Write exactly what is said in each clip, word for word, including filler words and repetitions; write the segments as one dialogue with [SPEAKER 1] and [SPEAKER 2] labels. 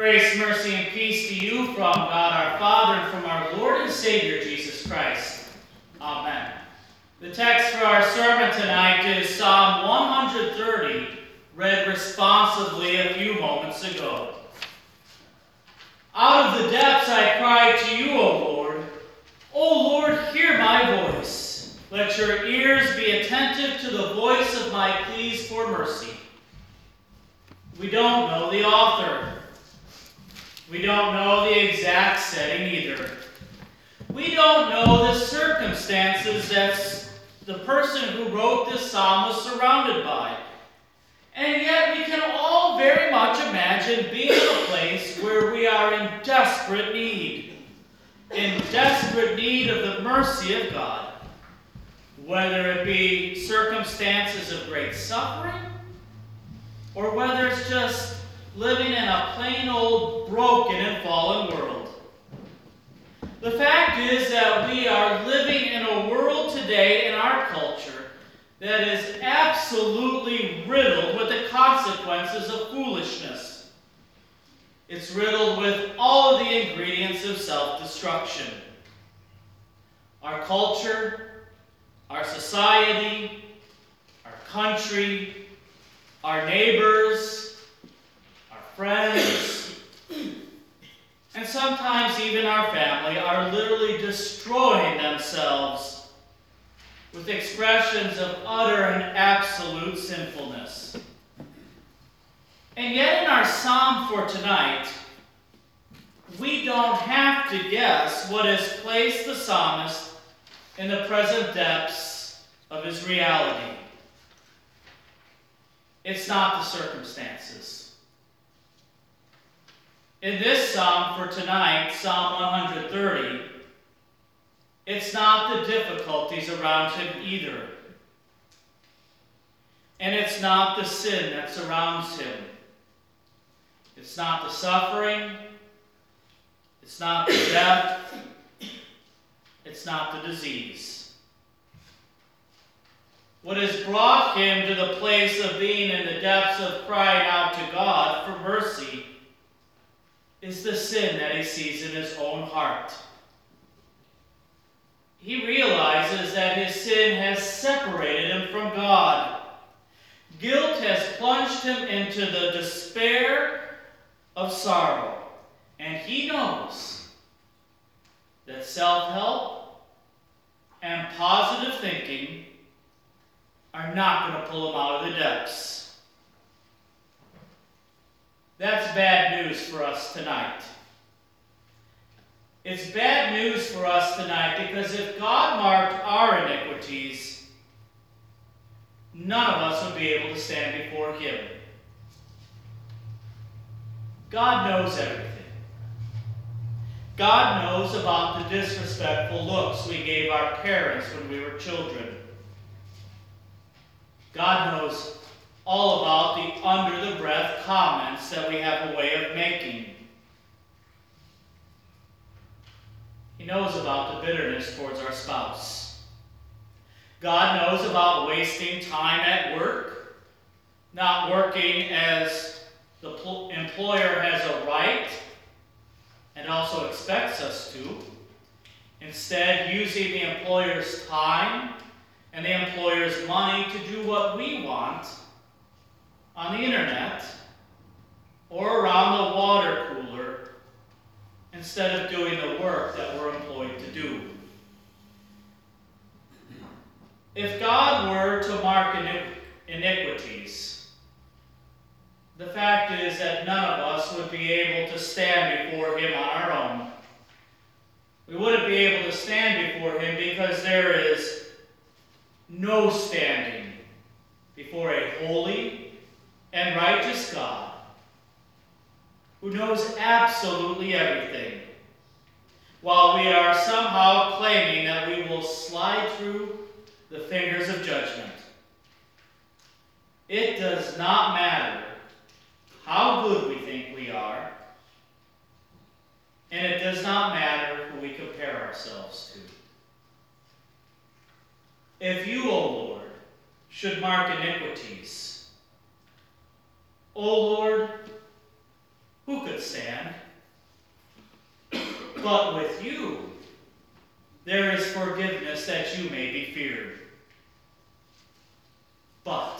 [SPEAKER 1] Grace, mercy, and peace to you from God our Father and from our Lord and Savior, Jesus Christ. Amen. The text for our sermon tonight is Psalm one thirty, read responsively a few moments ago. Out of the depths I cry to you, O Lord. O Lord, hear my voice. Let your ears be attentive to the voice of my pleas for mercy. We don't know the author. We don't know the exact setting either. We don't know the circumstances that the person who wrote this psalm was surrounded by. And yet we can all very much imagine being in a place where we are in desperate need. In desperate need of the mercy of God. Whether it be circumstances of great suffering, or whether it's just living in a plain old broken and fallen world. The fact is that we are living in a world today in our culture that is absolutely riddled with the consequences of foolishness. It's riddled with all of the ingredients of self-destruction. Our culture, our society, our country, our neighbors, friends, and sometimes even our family are literally destroying themselves with expressions of utter and absolute sinfulness. And yet in our psalm for tonight, we don't have to guess what has placed the psalmist in the present depths of his reality. It's not the circumstances. In this psalm for tonight, Psalm one thirty, it's not the difficulties around him either. And it's not the sin that surrounds him. It's not the suffering. It's not the death. It's not the disease. What has brought him to the place of being in the depths of crying out to God for mercy is the sin that he sees in his own heart. He realizes that his sin has separated him from God. Guilt has plunged him into the despair of sorrow. And he knows that self-help and positive thinking are not going to pull him out of the depths. That's bad news for us tonight. It's bad news for us tonight because if God marked our iniquities, none of us would be able to stand before him. God knows everything. God knows about the disrespectful looks we gave our parents when we were children. God knows all about the under-the-breath comments that we have a way of making. He knows about the bitterness towards our spouse. God knows about wasting time at work, not working as the pl- employer has a right and also expects us to. Instead, using the employer's time and the employer's money to do what we want on the internet or around the water cooler instead of doing the work that we're employed to do. If God were to mark iniquities, the fact is that none of us would be able to stand before him on our own. We wouldn't be able to stand before him because there is no standing before a holy and righteous God who knows absolutely everything, while we are somehow claiming that we will slide through the fingers of judgment. It does not matter how good we think we are, and it does not matter who we compare ourselves to. If you, O Lord, should mark iniquities, O Lord, who could stand? But with you, there is forgiveness that you may be feared. But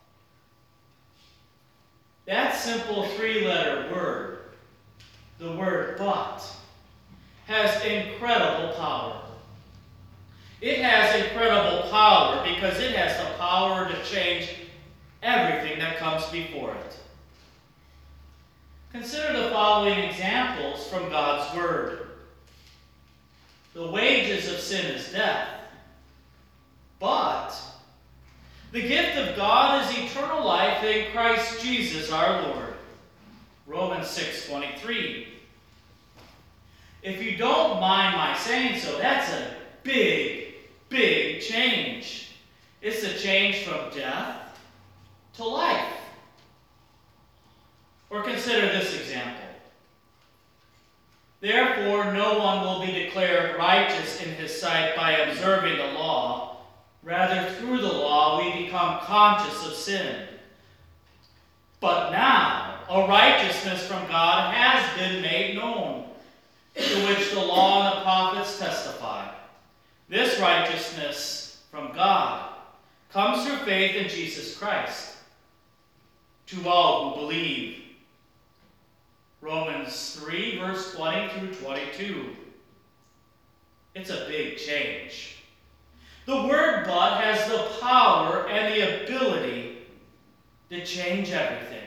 [SPEAKER 1] that simple three-letter word, the word but, has incredible power. It has incredible power because it has the power to change everything that comes before it. Consider the following examples from God's Word. The wages of sin is death, but the gift of God is eternal life in Christ Jesus our Lord. Romans six twenty-three. If you don't mind my saying so, that's a big, big change. It's a change from death to life. Or consider this example. Therefore, no one will be declared righteous in his sight by observing the law. Rather, through the law, we become conscious of sin. But now, a righteousness from God has been made known, to which the law and the prophets testify. This righteousness from God comes through faith in Jesus Christ, to all who believe. Romans three, verse twenty through twenty-two. It's a big change. The word but has the power and the ability to change everything.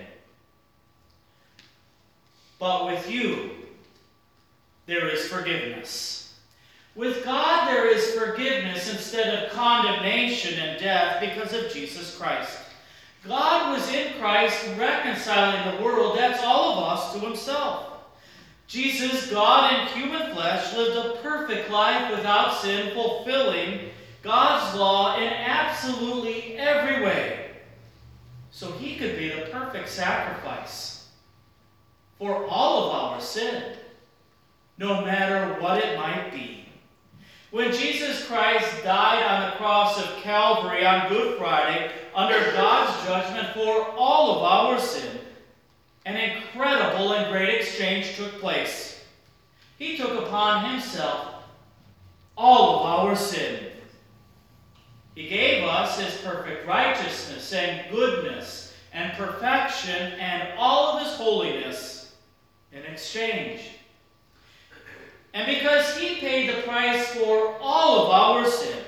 [SPEAKER 1] But with you, there is forgiveness. With God, there is forgiveness instead of condemnation and death because of Jesus Christ. God was in Christ reconciling the world, that's all of us, to himself. Jesus, God in human flesh, lived a perfect life without sin, fulfilling God's law in absolutely every way, so he could be the perfect sacrifice for all of our sin, no matter what it might be. When Jesus Christ died on the cross of Calvary on Good Friday, under God's judgment for all of our sin, an incredible and great exchange took place. He took upon himself all of our sin. He gave us his perfect righteousness and goodness and perfection and all of his holiness in exchange. And because he paid the price for all of our sin,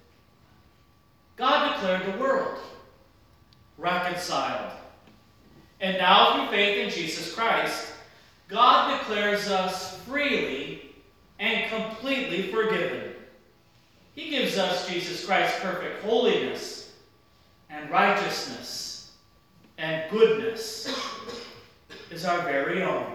[SPEAKER 1] God declared the world reconciled. And now through faith in Jesus Christ, God declares us freely and completely forgiven. He gives us Jesus Christ's perfect holiness and righteousness and goodness is our very own.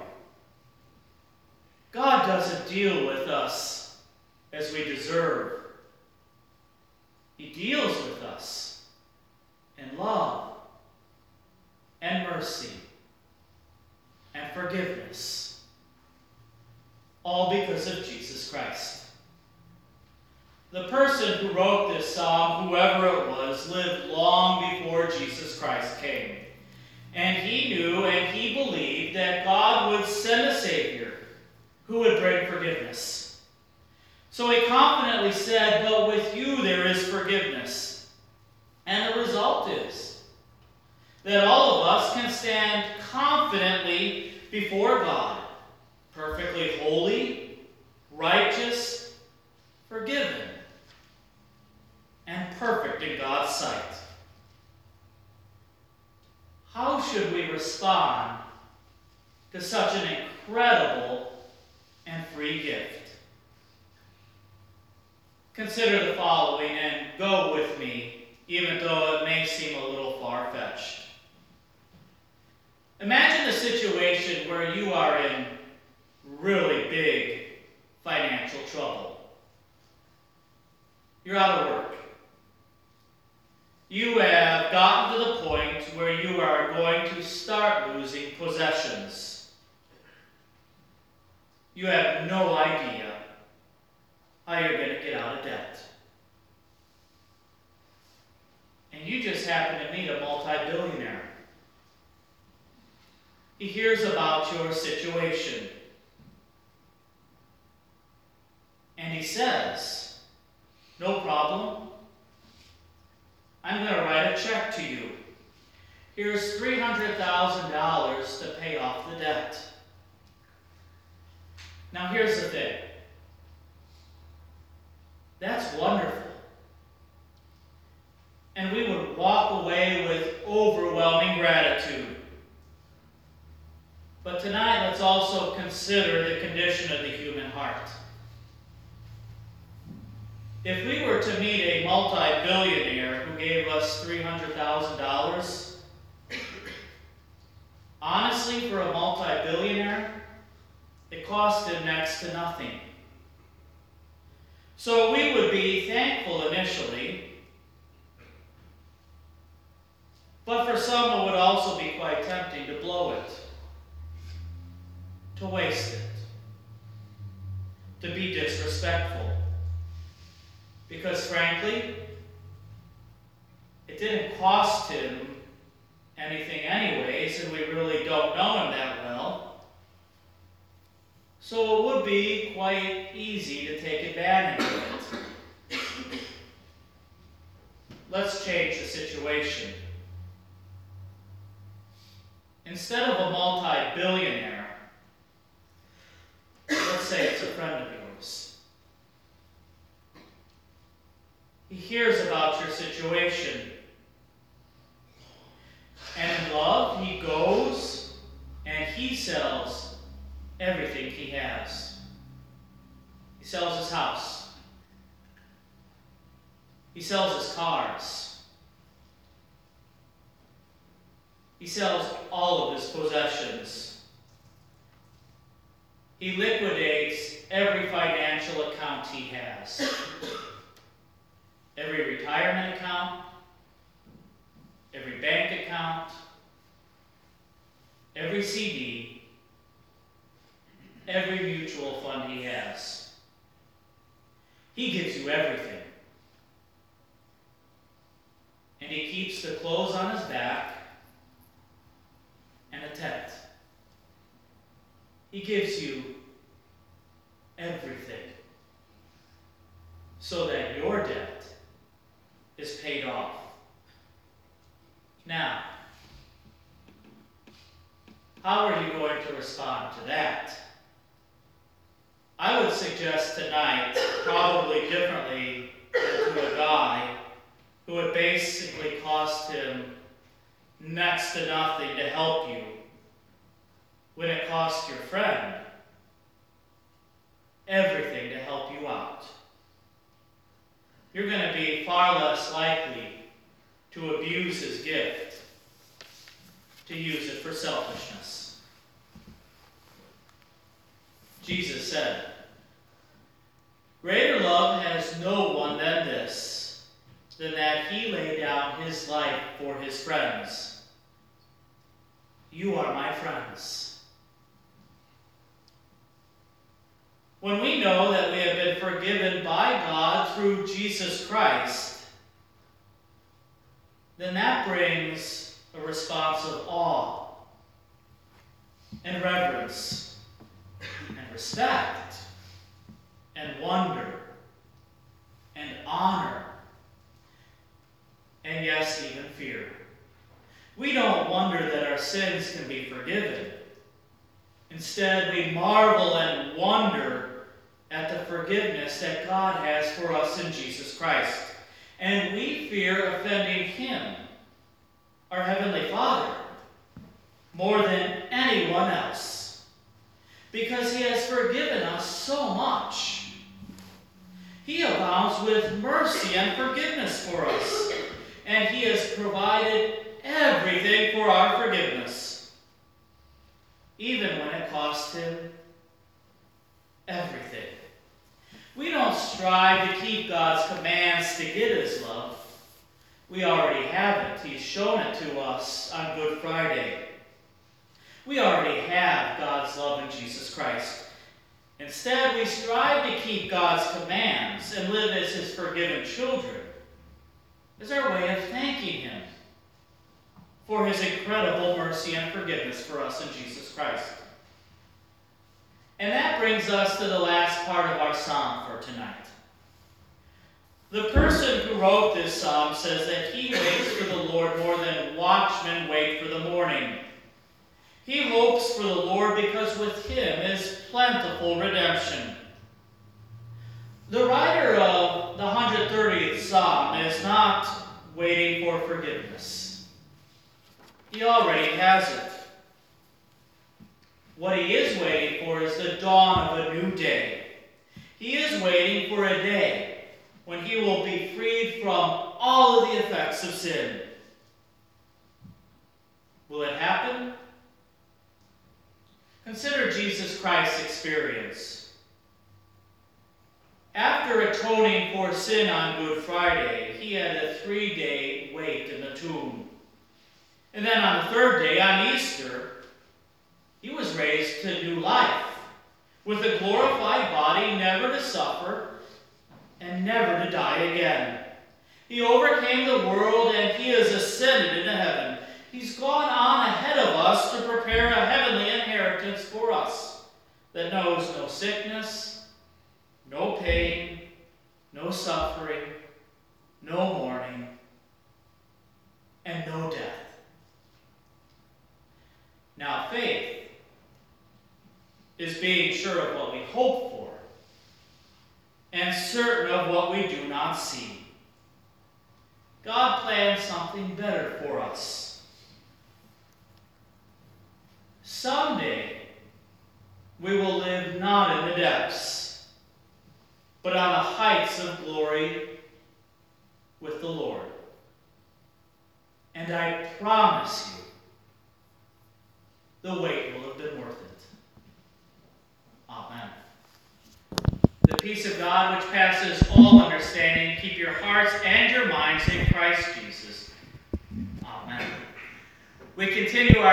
[SPEAKER 1] God doesn't deal with us as we deserve. He deals with us in love and mercy and forgiveness, all because of Jesus Christ. The person who wrote this psalm, whoever it was, lived long before Jesus Christ came. And he knew and he believed that God would send a Savior who would bring forgiveness. So he confidently said, "But with you there is forgiveness." And the result is that all of us can stand confidently before God, perfectly holy, righteous, forgiven, and perfect in God's sight. How should we respond to such an incredible and free gift? Consider the following and go with me, even though it may seem a little far-fetched. Imagine a situation where you are in really big financial trouble. You're out of work. You have gotten to the point where you are going to start losing possessions. You have no idea how you're going to get out of debt. And you just happen to meet a multi-billionaire. He hears about your situation. And he says, no problem. I'm going to write a check to you. Here's three hundred thousand dollars to pay off the debt. Now here's the thing. That's wonderful. And we would walk away with overwhelming gratitude. But tonight, let's also consider the condition of the human heart. If we were to meet a multi-billionaire who gave us three hundred thousand dollars, honestly, for a multi-billionaire, it cost him next to nothing. So we would be thankful initially, but for some it would also be quite tempting to blow it, to waste it, to be disrespectful. Because frankly, it didn't cost him anything anyways, and we really don't know him that well. So it would be quite easy to take advantage of it. Let's change the situation. Instead of a multi-billionaire, let's say it's a friend of yours. He hears about your situation. And in love, he goes and he sells everything he has. He sells his house. He sells his cars. He sells all of his possessions. He liquidates every financial account he has. Every retirement account, every bank account, every C D, every mutual fund he has. He gives you everything. And he keeps the clothes on his back and a tent. He gives you everything so that your debt is paid off. Now, how are you going to respond to that? I would suggest tonight, probably differently than to a guy who it basically cost him next to nothing to help you, when it cost your friend everything to help you out. You're going to be far less likely to abuse his gift, to use it for selfishness. Jesus said, "Greater love has no one than this, than that he lay down his life for his friends. You are my friends." When we know that we have been forgiven by God through Jesus Christ, then that brings a response of awe and reverence and respect and wonder and honor and yes, even fear. We don't wonder that our sins can be forgiven. Instead, we marvel and wonder at the forgiveness that God has for us in Jesus Christ. And we fear offending him, our Heavenly Father, more than anyone else, because he has forgiven us so much. He abounds with mercy and forgiveness for us, and he has provided everything for our forgiveness, even when it cost him everything. We don't strive to keep God's commands to get his love. We already have it. He's shown it to us on Good Friday. We already have God's love in Jesus Christ. Instead, we strive to keep God's commands and live as his forgiven children, as our way of thanking him for his incredible mercy and forgiveness for us in Jesus Christ. And that brings us to the last part of our psalm for tonight. The person who wrote this psalm says that he waits for the Lord more than watchmen wait for the morning. He hopes for the Lord because with him is plentiful redemption. The writer of the one hundred thirtieth Psalm is not waiting for forgiveness. He already has it. What he is waiting for is the dawn of a new day. He is waiting for a day when he will be freed from all of the effects of sin. Will it happen? Consider Jesus Christ's experience. After atoning for sin on Good Friday, he had a three-day wait in the tomb. And then on the third day, on Easter, he was raised to new life, with a glorified body, never to suffer and never to die again. He overcame the world and he has ascended into heaven. He's gone on ahead of us to prepare a heavenly inheritance for us that knows no sickness, no pain, no suffering, no mourning, and no death. Now, faith is being sure of what we hope for and certain of what we do not see. God plans something better for us. Someday, we will live not in the depths, but on the heights of glory with the Lord. And I promise you, the wait will have been worth it. Amen. The peace of God, which passes all understanding, keep your hearts and your minds in Christ Jesus. Amen. We continue our